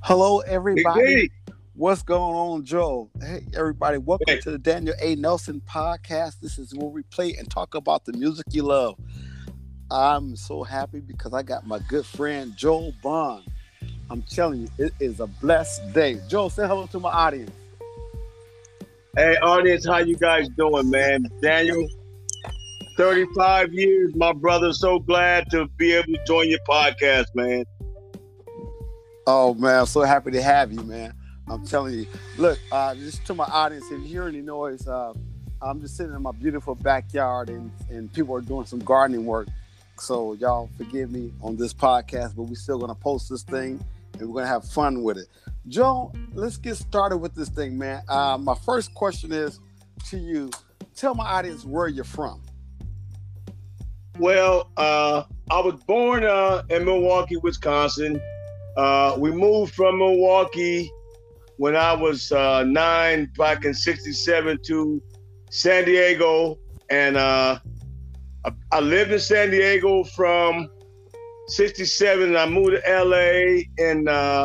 Hello, Big everybody. D. What's going on, Joe? Hey, everybody. Welcome Hey, to the Daniel A. Nelson podcast. This is where we play and talk about the music you love. I'm so happy because I got my good friend, Joe Bond. I'm telling you, it is a blessed day. Joe, say hello to my audience. hey, audience, how you guys doing, man? Daniel, 35 years, my brother. So glad to be able to join your podcast, man. Oh, man, I'm so happy to have you, man. I'm telling you. Look, just to my audience, if you hear any noise, I'm just sitting in my beautiful backyard and people are doing some gardening work. So y'all forgive me on this podcast, but we're still going to post this thing and we're going to have fun with it. Joe, let's get started with this thing, man. My first question is to you. Tell my audience where you're from. Well, I was born in Milwaukee, Wisconsin. We moved from Milwaukee when I was 9, back in '67, to San Diego, and I lived in San Diego from '67, and I moved to LA in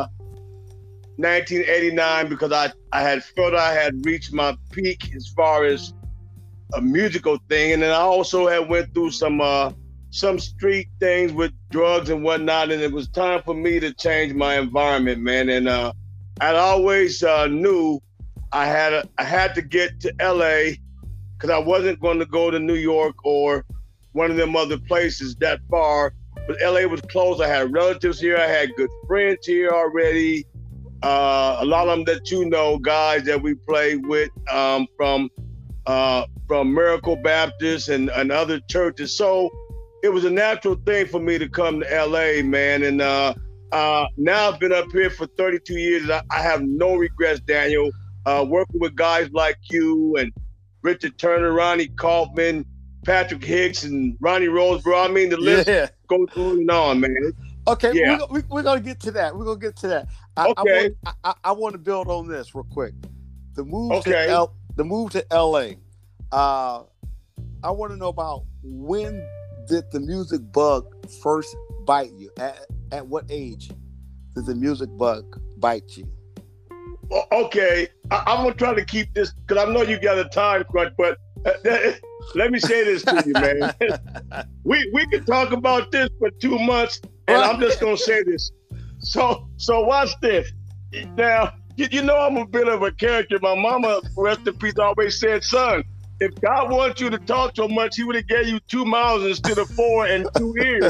1989 because I had felt I had reached my peak as far as a musical thing, and then I also had went through some street things with drugs and whatnot, and it was time for me to change my environment, man. And I always knew I had to get to LA because I wasn't going to go to New York or one of them other places that far. But LA was close. I had relatives here. I had good friends here already. A lot of them that you know, guys that we play with from Miracle Baptist and other churches. So it was a natural thing for me to come to LA, man. And now I've been up here for 32 years. I have no regrets, Daniel. Working with guys like you and Richard Turner, Ronnie Kaufman, Patrick Hicks, and Ronnie Roseborough. I mean, the list goes on and on, man. Okay, Yeah. we're going to get to that. We're going to get to that. Okay. I want to build on this real quick. The move Okay. to LA. I want to know about when did the music bug first bite you? At what age did the music bug bite you? Okay, I'm gonna try to keep this because I know you got a time crunch, but let me say this to you, man. we can talk about this for 2 months, and I'm just gonna say this. So watch this. Now, you know I'm a bit of a character. My mama, rest in peace, always said, son, if God wants you to talk so much, he would have gave you 2 mouths instead of 4 and 2 ears.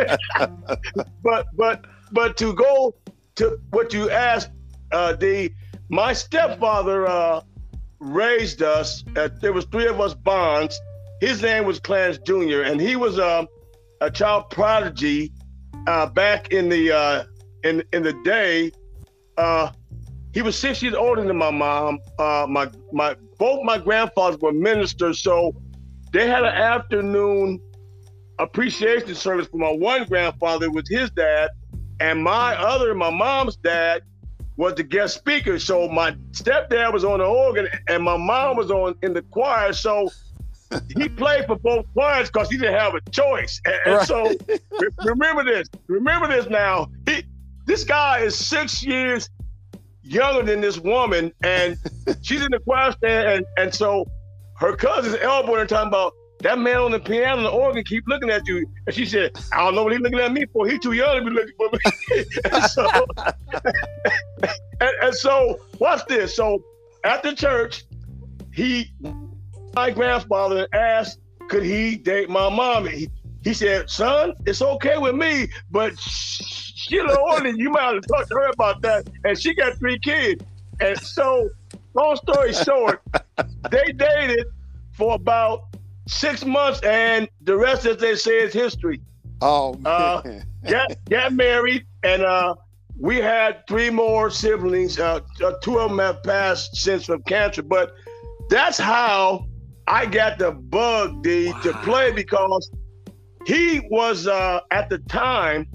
But to go to what you asked, my stepfather raised us. There was 3 of us Bonds. His name was Clarence Jr., and he was a child prodigy back in the day. He was 6 years older than my mom. Both my grandfathers were ministers, so they had an afternoon appreciation service for my one grandfather with his dad, and my mom's dad was the guest speaker. So my stepdad was on the organ, and my mom was in the choir. So he played for both choirs because he didn't have a choice. And right. So remember this now. This guy is 6 years younger than this woman, and she's in the choir stand, and so her cousin's elbowing her, talking about that man on the piano and the organ keep looking at you. And she said, I don't know what he's looking at me for. He's too young to be looking for me. and so watch this. So at the church, my grandfather asked, could he date my mom? He said, son, it's okay with me, but she's a little older than you. Might have to talk to her about that. And she got 3 kids. And so, long story short, they dated for about 6 months, and the rest, as they say, is history. Oh, man. Got married, and we had 3 more siblings. 2 of them have passed since from cancer, but that's how I got the bug, to play, because he was, at the time,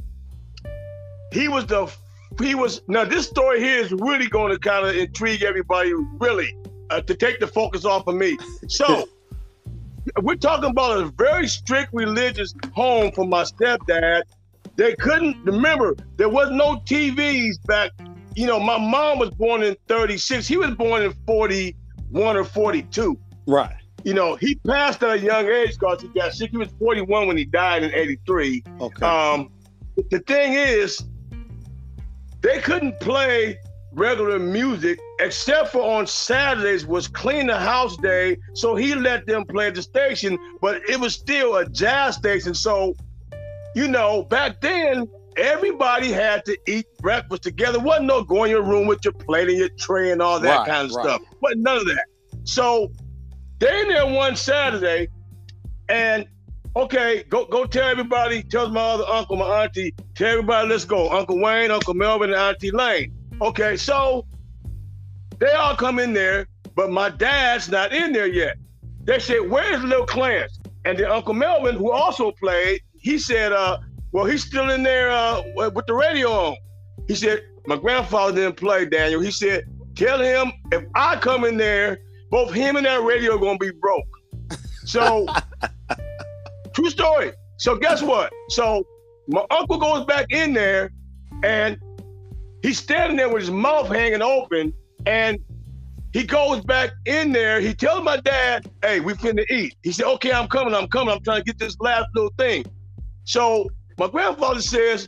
now this story here is really going to kind of intrigue everybody, really, to take the focus off of me. So we're talking about a very strict religious home for my stepdad. They couldn't, remember, there was no TVs back my mom was born in 36. He was born in 41 or 42. Right. He passed at a young age because he got sick. He was 41 when he died in 83. Okay. The thing is, they couldn't play regular music except for on Saturdays was clean the house day. So he let them play at the station, but it was still a jazz station. So, back then, everybody had to eat breakfast together. Wasn't no go in your room with your plate and your tray and all that kind of stuff. Wasn't none of that. So they're in there one Saturday, and okay, go tell everybody, tell my other uncle, my auntie, tell everybody, let's go. Uncle Wayne, Uncle Melvin, and Auntie Lane. Okay, so they all come in there, but my dad's not in there yet. They said, where's Lil Clarence? And then Uncle Melvin, who also played, he said, well, he's still in there with the radio on. He said, my grandfather didn't play, Daniel. He said, tell him if I come in there, both him and that radio are going to be broke. So, true story. So guess what? So my uncle goes back in there, and he's standing there with his mouth hanging open, and he goes back in there. He tells my dad, hey, we finna eat. He said, okay, I'm coming. I'm trying to get this last little thing. So my grandfather says,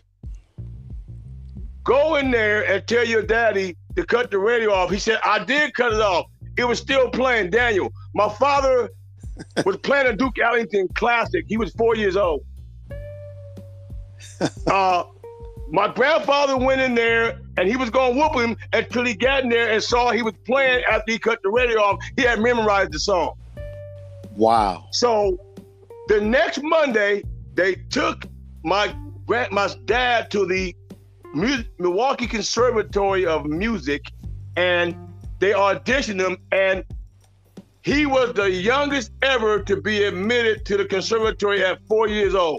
go in there and tell your daddy to cut the radio off. He said, I did cut it off. It was still playing. Daniel, my father was playing a Duke Ellington classic. He was 4 years old. My grandfather went in there, and he was going to whoop him until he got in there and saw he was playing after he cut the radio off. He had memorized the song. Wow. So the next Monday, they took my dad to the Milwaukee Conservatory of Music, and they auditioned him, and he was the youngest ever to be admitted to the conservatory at 4 years old.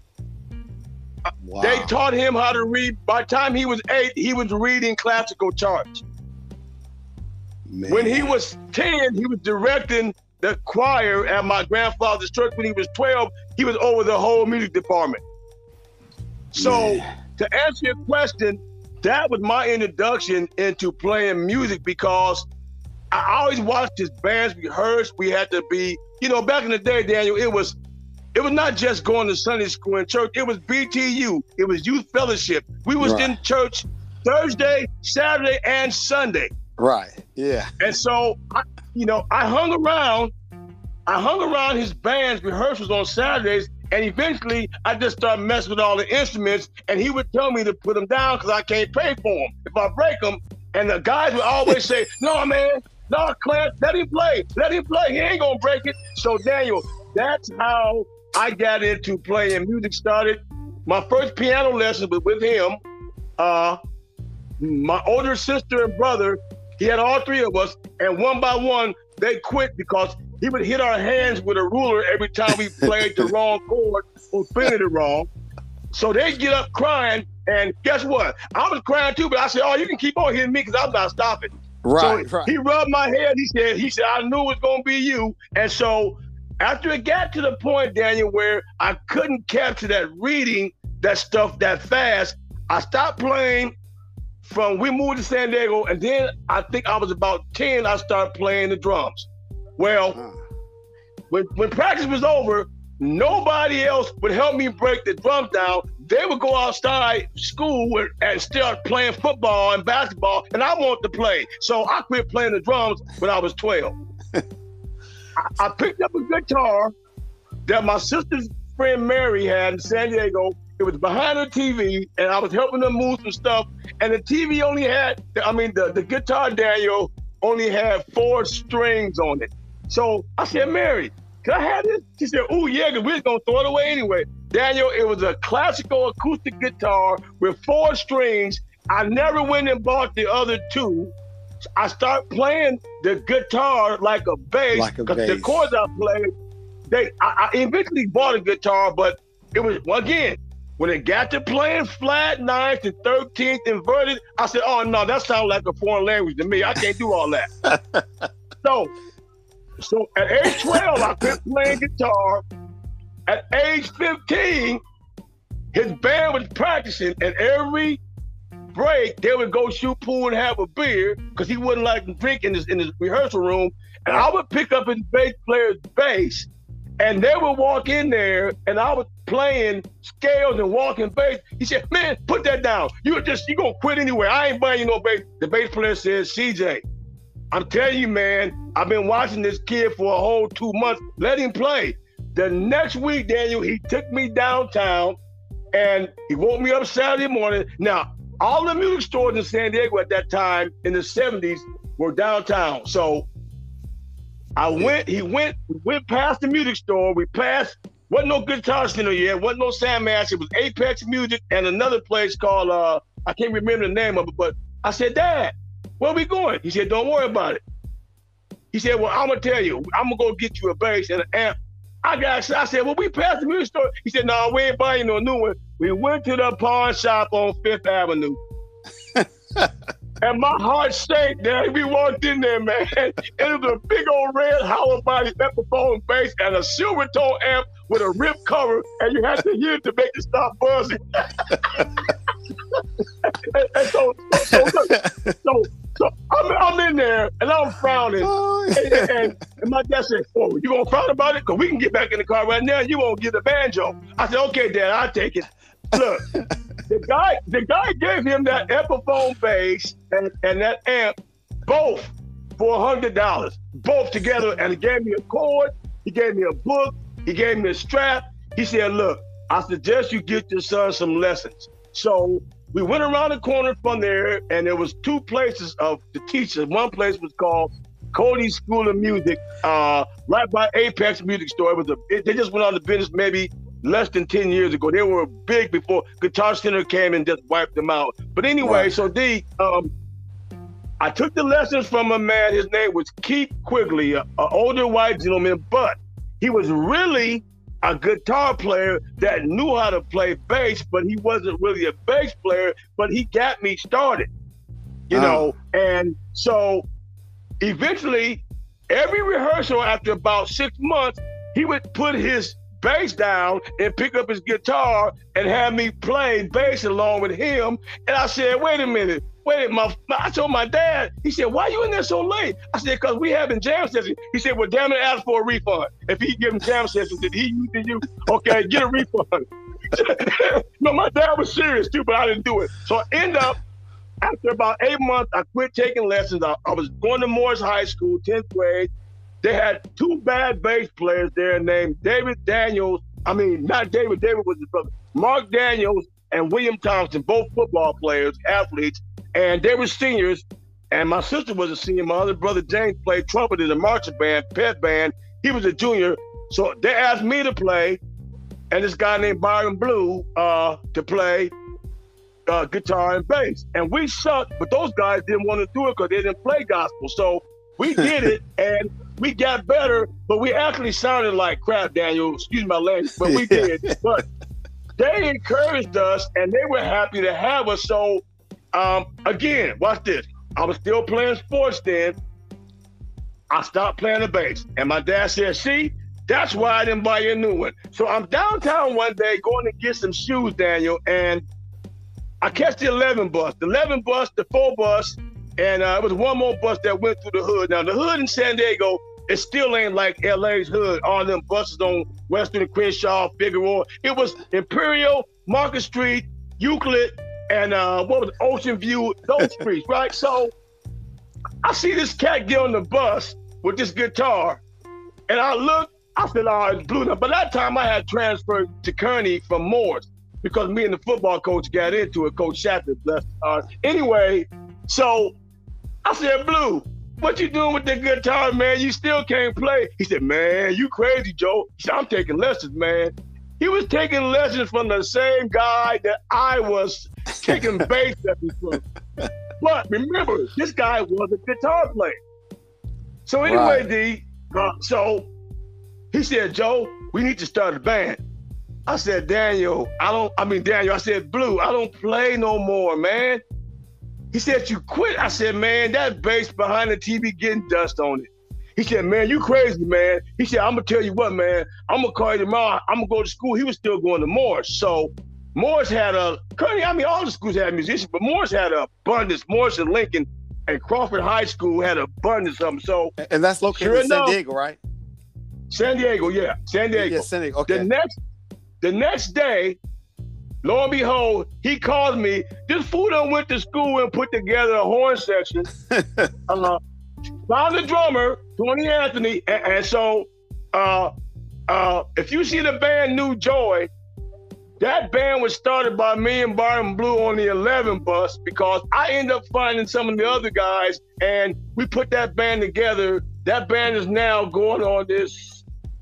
Wow. They taught him how to read. By the time he was 8, he was reading classical charts. Man. When he was 10, he was directing the choir at my grandfather's church. When he was 12, he was over the whole music department. So to answer your question, that was my introduction into playing music, because I always watched his bands rehearse. We had to be, back in the day, Daniel, it was not just going to Sunday school and church. It was BTU. It was youth fellowship. We was in church Thursday, Saturday, and Sunday. Right. Yeah. And so, I hung around his band's rehearsals on Saturdays, and eventually I just started messing with all the instruments, and he would tell me to put them down because I can't pay for them if I break them. And the guys would always say, no, man, no, Clarence, let him play. He ain't gonna break it. So Daniel, that's how I got into playing music. Started my first piano lesson was with him. My older sister and brother, he had all three of us, and one by one, they quit because he would hit our hands with a ruler every time we played the wrong chord or fingered it wrong. So they'd get up crying, and guess what? I was crying too, but I said, oh, you can keep on hitting me because I'm not stopping. Right, so he rubbed my head. He said, I knew it was going to be you. And so after it got to the point, Daniel, where I couldn't capture that reading, that stuff that fast, I stopped playing. We moved to San Diego, and then I think I was about 10, I started playing the drums. Well, when practice was over, nobody else would help me break the drums down. They would go outside school and start playing football and basketball, and I wanted to play. So I quit playing the drums when I was 12. I picked up a guitar that my sister's friend Mary had in San Diego. It was behind the TV, and I was helping them move some stuff. And the TV only had, the guitar, Daniel, only had 4 strings on it. So I said, Mary, can I have this? She said, oh yeah, because we was going to throw it away anyway. Daniel, it was a classical acoustic guitar with 4 strings. I never went and bought the other 2. I started playing the guitar like a bass, because the chords I played, I eventually bought a guitar, but it was, again, when it got to playing flat 9th and 13th inverted, I said, oh no, that sounds like a foreign language to me. I can't do all that. So at age 12, I quit playing guitar. At age 15, his band was practicing, and every break, they would go shoot pool and have a beer because he wouldn't like to drink in his rehearsal room. And I would pick up his bass player's bass, and they would walk in there, and I was playing scales and walking bass. He said, "Man, put that down. You gonna quit anyway. I ain't buying you no bass." The bass player says, "CJ, I'm telling you, man, I've been watching this kid for a whole 2 months. Let him play." The next week, Daniel, he took me downtown, and he woke me up Saturday morning. Now, all the music stores in San Diego at that time in the 70s were downtown. So we went past the music store. We passed, wasn't no Guitar Center yet, wasn't no Sandmaster. It was Apex Music and another place called, I can't remember the name of it, but I said, "Dad, where we going?" He said, "Don't worry about it." He said, "Well, I'm gonna tell you, I'm gonna go get you a bass and an amp." I said, "Well, we passed the music store." He said, "No, we ain't buying no new one." We went to the pawn shop on Fifth Avenue. And my heart sank there. We walked in there, man. It was a big old red hollow body Epiphone bass and a silver tone amp with a rip cover, and you had to hear it to make it stop buzzing. And so I'm in there and I'm frowning. And my dad said, "Oh, you gonna frown about it? Because we can get back in the car right now. You won't get the banjo." I said, "Okay, Dad, I'll take it." Look, the guy gave him that Epiphone bass and that amp, both for $100, both together, and he gave me a cord, he gave me a book, he gave me a strap. He said, "Look, I suggest you get your son some lessons." So we went around the corner from there, and there was two places of the teachers. One place was called Cody's School of Music, right by Apex Music Store. They just went out of business maybe less than 10 years ago. They were big before Guitar Center came and just wiped them out. But anyway, So I took the lessons from a man. His name was Keith Quigley, an older white gentleman, but he was really a guitar player that knew how to play bass, but he wasn't really a bass player, but he got me started, you know? And so eventually, every rehearsal after about 6 months, he would put his bass down and pick up his guitar and have me play bass along with him. And I said, wait a minute. I told my dad, he said, "Why you in there so late?" I said, "Because we having jam sessions." He said, "Well, damn it, ask for a refund. If he give him jam sessions, did he use you? Okay, get a refund." No, my dad was serious too, but I didn't do it. So I end up, after about 8 months, I quit taking lessons. I was going to Morris High School, 10th grade. They had two bad bass players there named David Daniels. I mean, not David. David was his brother. Mark Daniels and William Thompson, both football players, athletes. And they were seniors, and my sister was a senior. My other brother, James, played trumpet in the marching band, pet band. He was a junior. So they asked me to play, and this guy named Byron Blue to play guitar and bass. And we sucked, but those guys didn't want to do it because they didn't play gospel. So we did it, and we got better, but we actually sounded like crap, Daniel. Excuse my language, but we did. But they encouraged us, and they were happy to have us. So again, watch this. I was still playing sports then. I stopped playing the bass. And my dad said, "See, that's why I didn't buy you a new one." So I'm downtown one day going to get some shoes, Daniel, and I catch the 11 bus. The 11 bus, the 4 bus, and it was one more bus that went through the hood. Now, the hood in San Diego, it still ain't like LA's hood. All them buses on Western and Crenshaw, Figueroa. It was Imperial, Market Street, Euclid, and what was it, Ocean View, those streets, right? So I see this cat get on the bus with this guitar, and I look, I said, "Oh, it's Blue." Now, by that time, I had transferred to Kearney from Morris because me and the football coach got into it, Coach Shatter, bless his heart. Anyway, so I said, "Blue, what you doing with the guitar, man? You still can't play." He said, "Man, you crazy, Joe." He said, "I'm taking lessons, man." He was taking lessons from the same guy that I was taking bass lessons from. But remember, this guy was a guitar player. So anyway, Right. So he said, "Joe, we need to start a band." I said, Daniel, I said, "Blue, I don't play no more, man." He said, "You quit?" I said, "Man, that bass behind the TV getting dust on it." He said, "Man, you crazy, man." He said, "I'm gonna tell you what, man, I'm gonna call you tomorrow. I'm gonna go to school." He was still going to Morris. So Morris had a, currently, I mean, all the schools had musicians, but Morris had an abundance. Morris and Lincoln and Crawford High School had an abundance of them. So, and that's located in San Diego, right? San Diego, yeah, San Diego. Yeah, San Diego. Okay. The next day, lo and behold, he calls me. This fool done went to school and put together a horn section. Found the drummer, Tony Anthony, and so if you see the band New Joy, that band was started by me and Barton Blue on the 11 bus because I ended up finding some of the other guys and we put that band together. That band is now going on this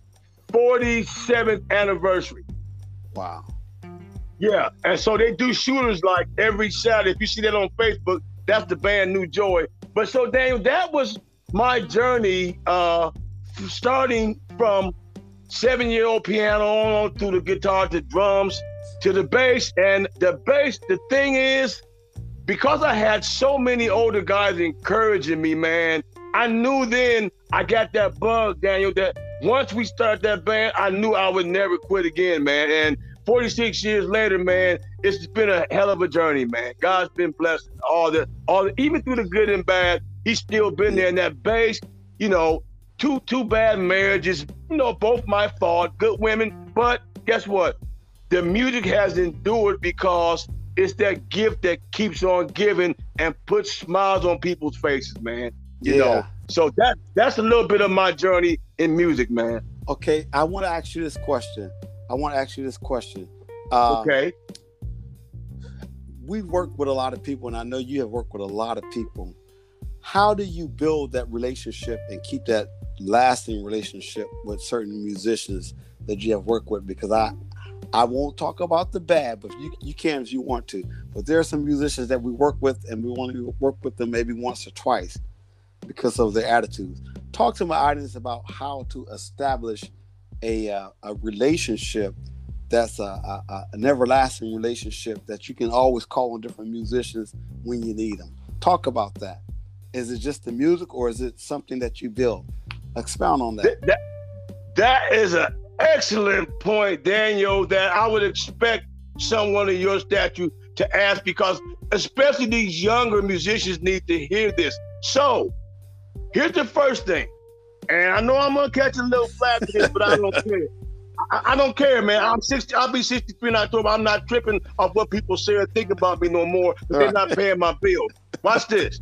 47th anniversary. Wow. Yeah, and so they do shooters like every Saturday. If you see that on Facebook, that's the band New Joy. But so Daniel, that was my journey starting from 7-year-old piano on through the guitar to drums to the bass. And the bass, the thing is, because I had so many older guys encouraging me, man, I knew then I got that bug, Daniel, that once we started that band, I knew I would never quit again, man. And 46 years later, man, it's been a hell of a journey, man. God's been blessed. All the, even through the good and bad, he's still been there. And that bass, you know, two bad marriages, you know, both my fault, good women. But guess what? The music has endured because it's that gift that keeps on giving and puts smiles on people's faces, man. You know, so that's a little bit of my journey in music, man. Okay, I want to ask you this question. Okay. We work with a lot of people, and I know you have worked with a lot of people. How do you build that relationship and keep that lasting relationship with certain musicians that you have worked with? Because I won't talk about the bad, but you can if you want to. But there are some musicians that we work with, and we want to work with them maybe once or twice because of their attitudes. Talk to my audience about how to establish a relationship that's an everlasting relationship that you can always call on different musicians when you need them. Talk about that. Is it just the music, or is it something that you build? Expound on that. That is an excellent point, Daniel, that I would expect someone of your stature to ask, because especially these younger musicians need to hear this. So here's the first thing. And I know I'm gonna catch a little flack for this, but I don't care. I don't care, man. I'm 60. I'll be 63 in October. I'm not tripping off what people say or think about me no more, because they're not paying my bills. Watch this.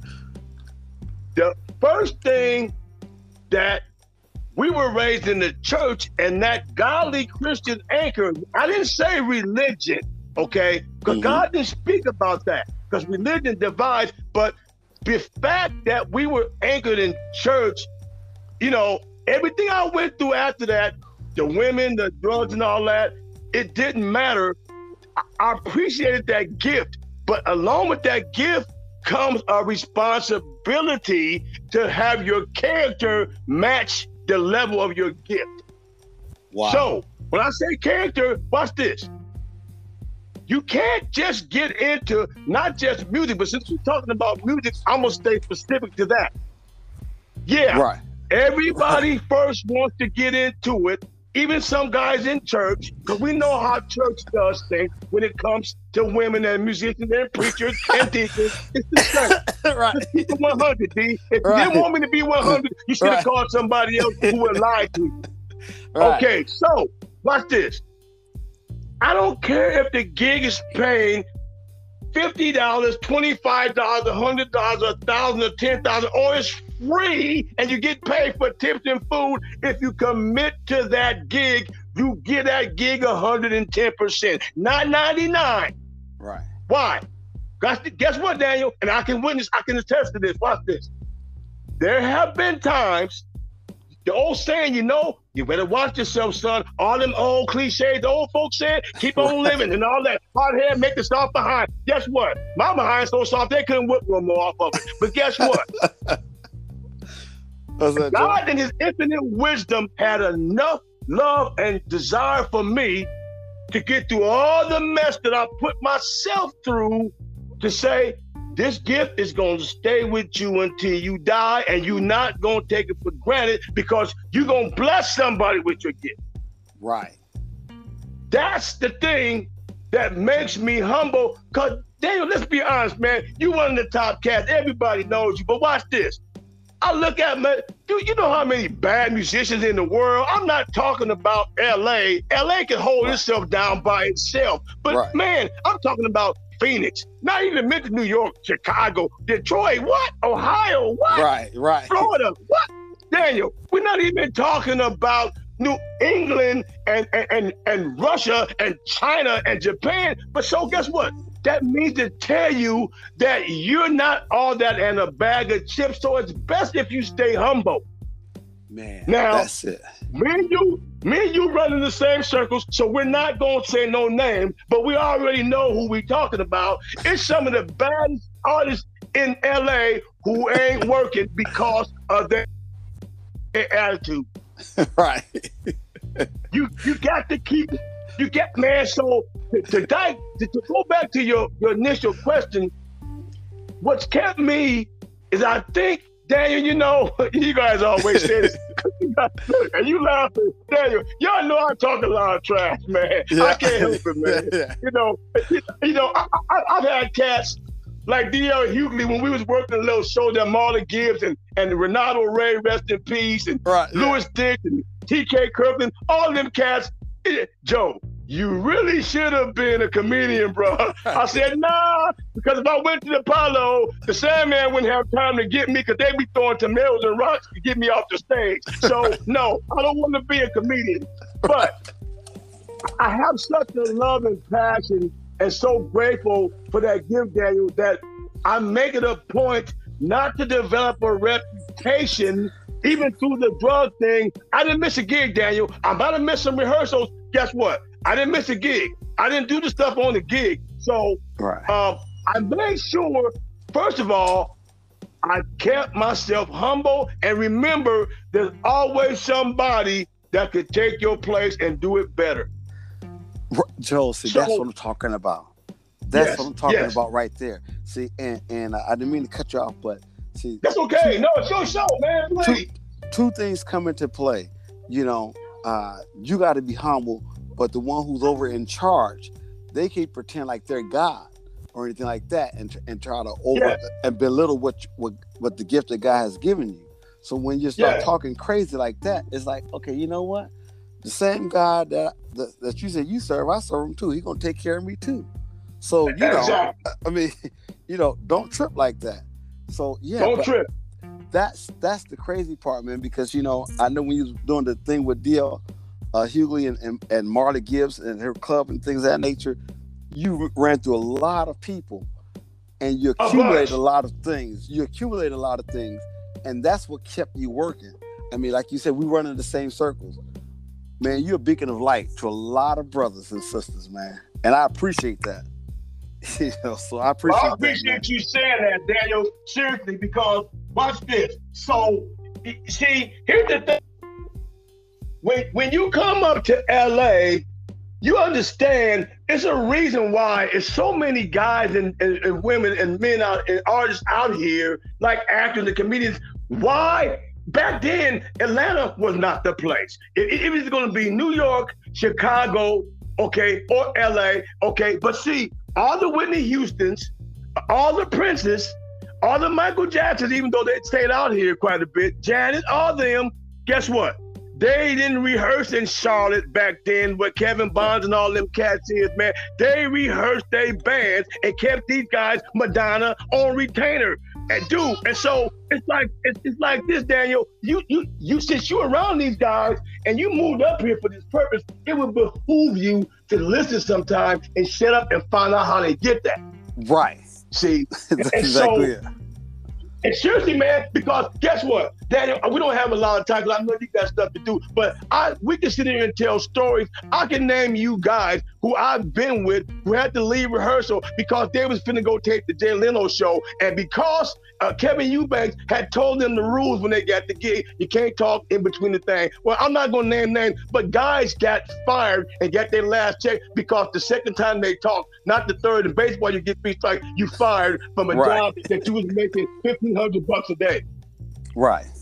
The first thing that we were raised in the church, and that godly Christian anchor, I didn't say religion, okay? Because God didn't speak about that, because religion divides. But the fact that we were anchored in church, you know, everything I went through after that, the women, the drugs and all that, it didn't matter. I appreciated that gift, but along with that gift comes a responsibility to have your character match the level of your gift. Wow. So when I say character, watch this. You can't just get into not just music, but since we're talking about music, I'm gonna stay specific to that. Yeah, right. Everybody first wants to get into it, even some guys in church, because we know how church does things when it comes to women and musicians and preachers and teachers. It's the same. Right. Just keep it 100, D. If you didn't want me to be 100, you should have called somebody else who would lie to you. Right. Okay, so watch this. I don't care if the gig is paying $50, $25, $100, $1,000, or $10,000, or it's free and you get paid for tips and food. If you commit to that gig, you get that gig 110%, not 99. Right. Why? Guess what, Daniel? And I can attest to this. Watch this. There have been times, the old saying, you know, you better watch yourself, son. All them old cliches the old folks said, keep on living and all that. Hard hair, make the soft behind. Guess what? My behind's so soft, they couldn't whip one more off of it. But guess what? God in his infinite wisdom had enough love and desire for me to get through all the mess that I put myself through to say, this gift is going to stay with you until you die, and you're not going to take it for granted, because you're going to bless somebody with your gift. Right. That's the thing that makes me humble. Cause Daniel, let's be honest, man. You one of the top cats. Everybody knows you. But watch this. I look at, man, you know how many bad musicians in the world? I'm not talking about LA. LA can hold itself down by itself. But man, I'm talking about Phoenix. Not even mention New York, Chicago, Detroit, what? Ohio, what? Right. Florida, what? Daniel, we're not even talking about New England and Russia and China and Japan. But so guess what? That means to tell you that you're not all that and a bag of chips. So it's best if you stay humble. Man, now, that's it. Me and you run in the same circles, so we're not going to say no name, but we already know who we talking about. It's some of the baddest artists in LA who ain't working because of their attitude. Right. You got to keep it. You get, man, so to go back to your initial question, what's kept me is I think, Daniel, you know, you guys always say this, and you laughing, Daniel, y'all know I talk a lot of trash, man. Yeah. I can't help it, man. Yeah. You know, I've had cats like D.L. Hughley when we was working a little show that Marlon Gibbs and Renato Ray, rest in peace, and Louis Dick and T.K. Kirkland, all them cats. Joe, you really should have been a comedian, bro. I said, nah, because if I went to the Apollo, the Sandman wouldn't have time to get me because they'd be throwing tomatoes and rocks to get me off the stage. So, no, I don't want to be a comedian. But I have such a love and passion and so grateful for that gift, Daniel, that I make it a point not to develop a reputation even through the drug thing. I didn't miss a gig, Daniel. I might have missed some rehearsals. Guess what? I didn't miss a gig. I didn't do the stuff on the gig. So I made sure, first of all, I kept myself humble, and remember, there's always somebody that could take your place and do it better. Joe, see, that's what I'm talking about. That's what I'm talking about right there. See, and I didn't mean to cut you off, but see, that's okay. No, it's your show, man. Please. Two things come into play. You know, you got to be humble, but the one who's over in charge, they can't pretend like they're God or anything like that, and try to and belittle what the gift that God has given you. So when you start talking crazy like that, it's like, okay, you know what? The same God that you said you serve, I serve him too. He's gonna take care of me too. So you know, I mean, you know, don't trip like that. So don't trip. That's the crazy part, man. Because you know, I know when you was doing the thing with D.L. Hughley and Marley Gibbs and her club and things of that nature, you ran through a lot of people, and you accumulated a lot of things. And that's what kept you working. I mean, like you said, we run in the same circles. Man, you're a beacon of light to a lot of brothers and sisters, man. And I appreciate that. You know, so I appreciate you saying that, Daniel. Seriously, because watch this. So, see, here's the thing. When you come up to LA, you understand it's a reason why it's so many guys and women and men out and artists out here, like actors and comedians. Why? Back then, Atlanta was not the place. It was going to be New York, Chicago, okay, or LA, okay. But see, all the Whitney Houstons, all the Princes, all the Michael Jacksons, even though they stayed out here quite a bit, Janet, all them, guess what? They didn't rehearse in Charlotte back then, what Kevin Bonds and all them cats is, man. They rehearsed their bands and kept these guys, Madonna, on retainer. And so it's like this, Daniel. You since you're around these guys and you moved up here for this purpose, it would behoove you to listen sometime and shut up and find out how they get that. Right. See, that's exactly it. And seriously, man, because guess what, Daniel, we don't have a lot of time because I know you got stuff to do, but we can sit here and tell stories. I can name you guys who I've been with who had to leave rehearsal because they was finna go take the Jay Leno show, and because Kevin Eubanks had told them the rules when they got the gig, you can't talk in between the thing. Well, I'm not gonna name names, but guys got fired and got their last check because the second time they talked, not the third. In baseball, you get 3 strikes, you fired from a job that you was making $1,500 a day. Right.